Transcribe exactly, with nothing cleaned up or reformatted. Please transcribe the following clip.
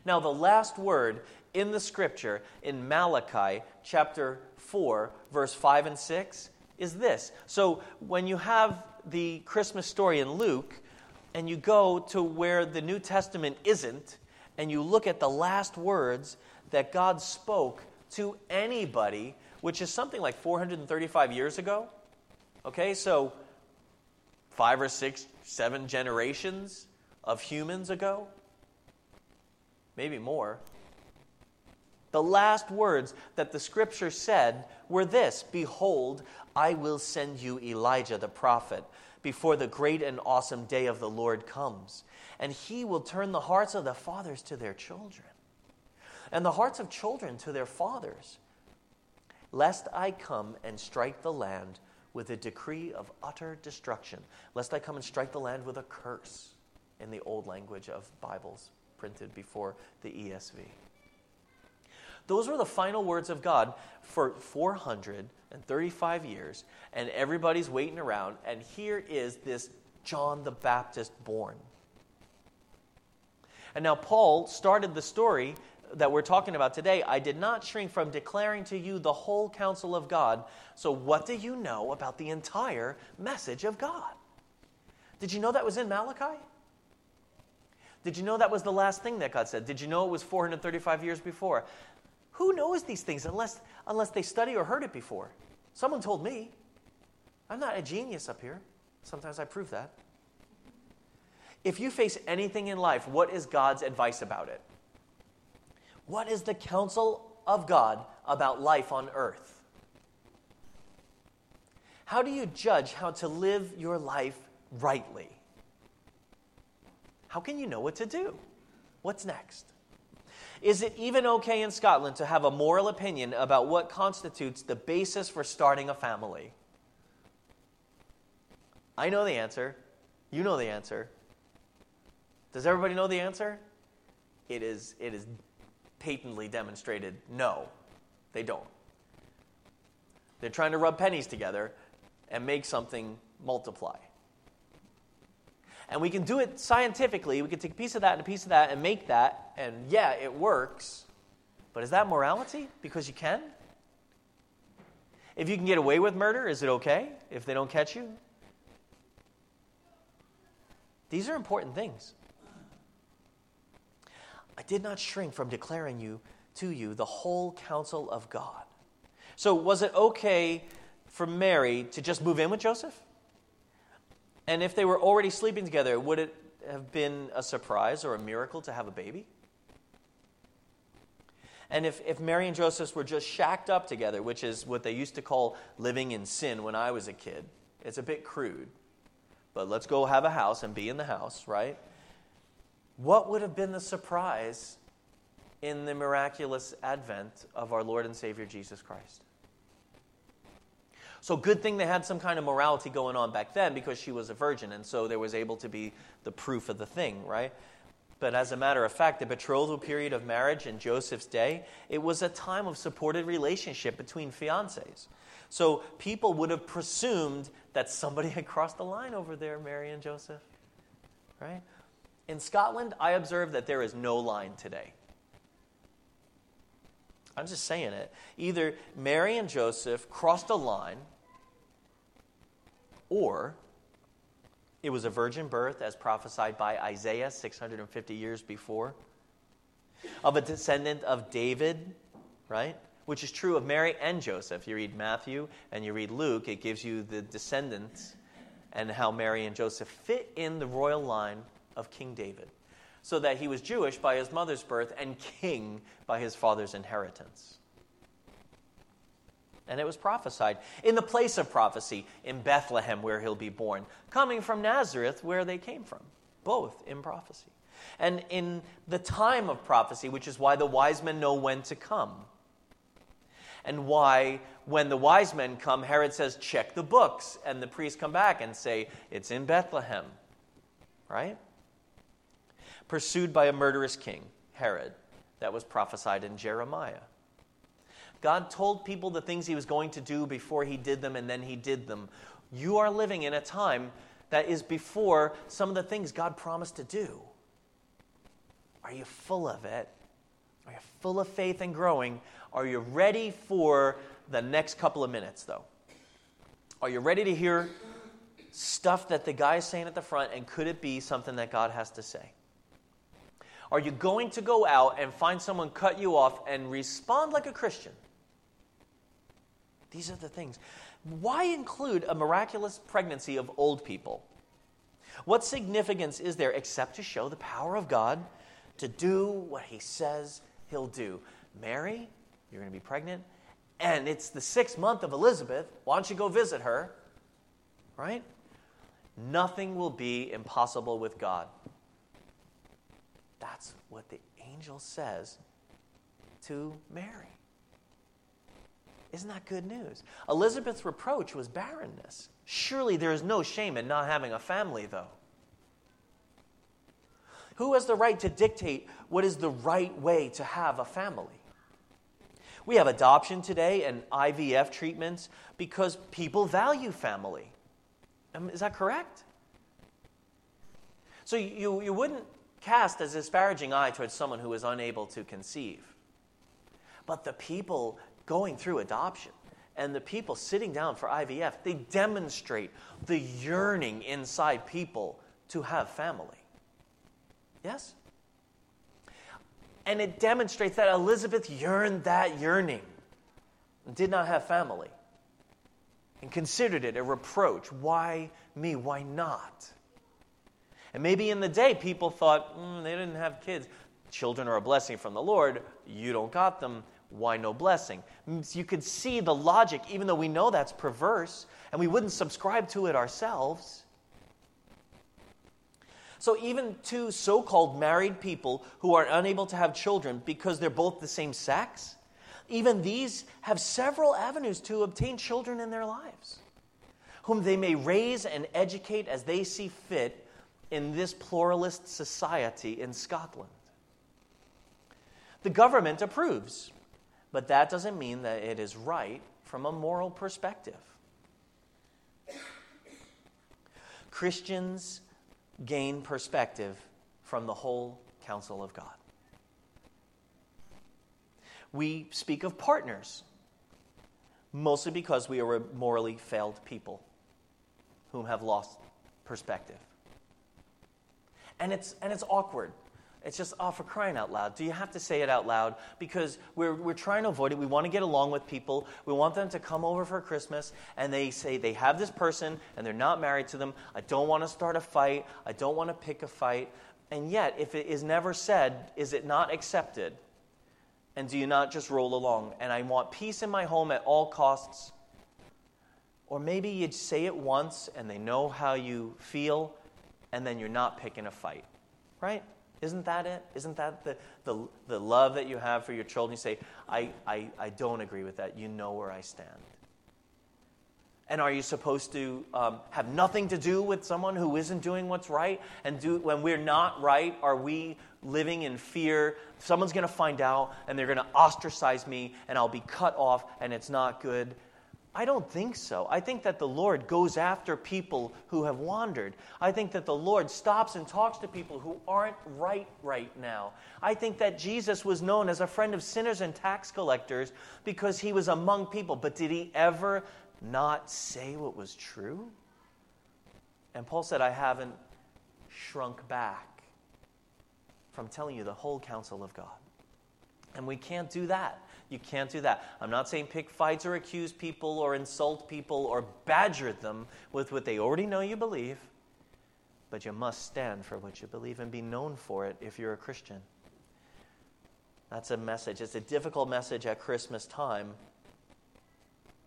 Now, the last word in the scripture in Malachi chapter four, verse five and six is this. So when you have the Christmas story in Luke, and you go to where the New Testament isn't, and you look at the last words that God spoke to anybody, which is something like four hundred thirty-five years ago. Okay, so five or six, seven generations of humans ago. Maybe more. The last words that the scripture said were this: "Behold, I will send you Elijah the prophet before the great and awesome day of the Lord comes. And he will turn the hearts of the fathers to their children, and the hearts of children to their fathers, lest I come and strike the land with a decree of utter destruction." Lest I come and strike the land with a curse, in the old language of Bibles printed before the E S V. Those were the final words of God for four hundred thirty-five years, and everybody's waiting around, and here is this John the Baptist born. And now Paul started the story that we're talking about today. "I did not shrink from declaring to you the whole counsel of God." So what do you know about the entire message of God? Did you know that was in Malachi? Did you know that was the last thing that God said? Did you know it was four hundred thirty-five years before? Who knows these things unless, unless they study or heard it before? Someone told me. I'm not a genius up here. Sometimes I prove that. If you face anything in life, what is God's advice about it? What is the counsel of God about life on earth? How do you judge how to live your life rightly? How can you know what to do? What's next? Is it even okay in Scotland to have a moral opinion about what constitutes the basis for starting a family? I know the answer. You know the answer. Does everybody know the answer? It is, it is patently demonstrated no, they don't. They're trying to rub pennies together and make something multiply. And we can do it scientifically. We can take a piece of that and a piece of that and make that, and yeah, it works. But is that morality? Because you can? If you can get away with murder, is it okay if they don't catch you? These are important things. "I did not shrink from declaring you to you the whole counsel of God." So was it okay for Mary to just move in with Joseph? And if they were already sleeping together, would it have been a surprise or a miracle to have a baby? And if, if Mary and Joseph were just shacked up together, which is what they used to call living in sin when I was a kid, it's a bit crude, but let's go have a house and be in the house, right? What would have been the surprise in the miraculous advent of our Lord and Savior Jesus Christ? So good thing they had some kind of morality going on back then, because she was a virgin, and so there was able to be the proof of the thing, right? But as a matter of fact, the betrothal period of marriage in Joseph's day, it was a time of supported relationship between fiancés. So people would have presumed that somebody had crossed the line over there, Mary and Joseph, right? In Scotland, I observe that there is no line today. I'm just saying it. Either Mary and Joseph crossed a line, or it was a virgin birth, as prophesied by Isaiah six hundred fifty years before, of a descendant of David, right? Which is true of Mary and Joseph. You read Matthew and you read Luke, it gives you the descendants and how Mary and Joseph fit in the royal line of King David, so that he was Jewish by his mother's birth and king by his father's inheritance. And it was prophesied in the place of prophecy, in Bethlehem where he'll be born, coming from Nazareth where they came from, both in prophecy. And in the time of prophecy, which is why the wise men know when to come. And why, when the wise men come, Herod says, check the books. And the priests come back and say, it's in Bethlehem. Right? Pursued by a murderous king, Herod, that was prophesied in Jeremiah. God told people the things he was going to do before he did them, and then he did them. You are living in a time that is before some of the things God promised to do. Are you full of it? Are you full of faith and growing? Are you ready for the next couple of minutes, though? Are you ready to hear stuff that the guy is saying at the front, and could it be something that God has to say? Are you going to go out and find someone cut you off and respond like a Christian? These are the things. Why include a miraculous pregnancy of old people? What significance is there except to show the power of God to do what he says he'll do? Mary, you're going to be pregnant, and it's the sixth month of Elizabeth. Why don't you go visit her? Right? Nothing will be impossible with God. That's what the angel says to Mary. Isn't that good news? Elizabeth's reproach was barrenness. Surely there is no shame in not having a family, though. Who has the right to dictate what is the right way to have a family? We have adoption today and I V F treatments because people value family. Is that correct? So you, you wouldn't cast a disparaging eye towards someone who is unable to conceive. But the people going through adoption and the people sitting down for I V F, they demonstrate the yearning inside people to have family. Yes? And it demonstrates that Elizabeth yearned that yearning and did not have family and considered it a reproach. Why me? Why not? And maybe in the day people thought, mm, they didn't have kids. Children are a blessing from the Lord. You don't got them. Why no blessing? You could see the logic, even though we know that's perverse, and we wouldn't subscribe to it ourselves. So even two so-called married people who are unable to have children because they're both the same sex, even these have several avenues to obtain children in their lives, whom they may raise and educate as they see fit in this pluralist society in Scotland. The government approves, but that doesn't mean that it is right from a moral perspective. Christians gain perspective from the whole counsel of God. We speak of partners, mostly because we are a morally failed people whom have lost perspective. And it's and it's awkward. It's just, oh, for crying out loud. Do you have to say it out loud? Because we're we're trying to avoid it. We want to get along with people. We want them to come over for Christmas, and they say they have this person, and they're not married to them. I don't want to start a fight. I don't want to pick a fight. And yet, if it is never said, is it not accepted? And do you not just roll along? And I want peace in my home at all costs. Or maybe you say it once, and they know how you feel, and then you're not picking a fight. Right? Isn't that it? Isn't that the, the, the love that you have for your children? You say, I, I, I don't agree with that. You know where I stand. And are you supposed to um, have nothing to do with someone who isn't doing what's right? And do when we're not right, are we living in fear? Someone's going to find out, and they're going to ostracize me, and I'll be cut off, and it's not good. I don't think so. I think that the Lord goes after people who have wandered. I think that the Lord stops and talks to people who aren't right right now. I think that Jesus was known as a friend of sinners and tax collectors because he was among people. But did he ever not say what was true? And Paul said, I haven't shrunk back from telling you the whole counsel of God. And we can't do that. You can't do that. I'm not saying pick fights or accuse people or insult people or badger them with what they already know you believe. But you must stand for what you believe and be known for it if you're a Christian. That's a message. It's a difficult message at Christmas time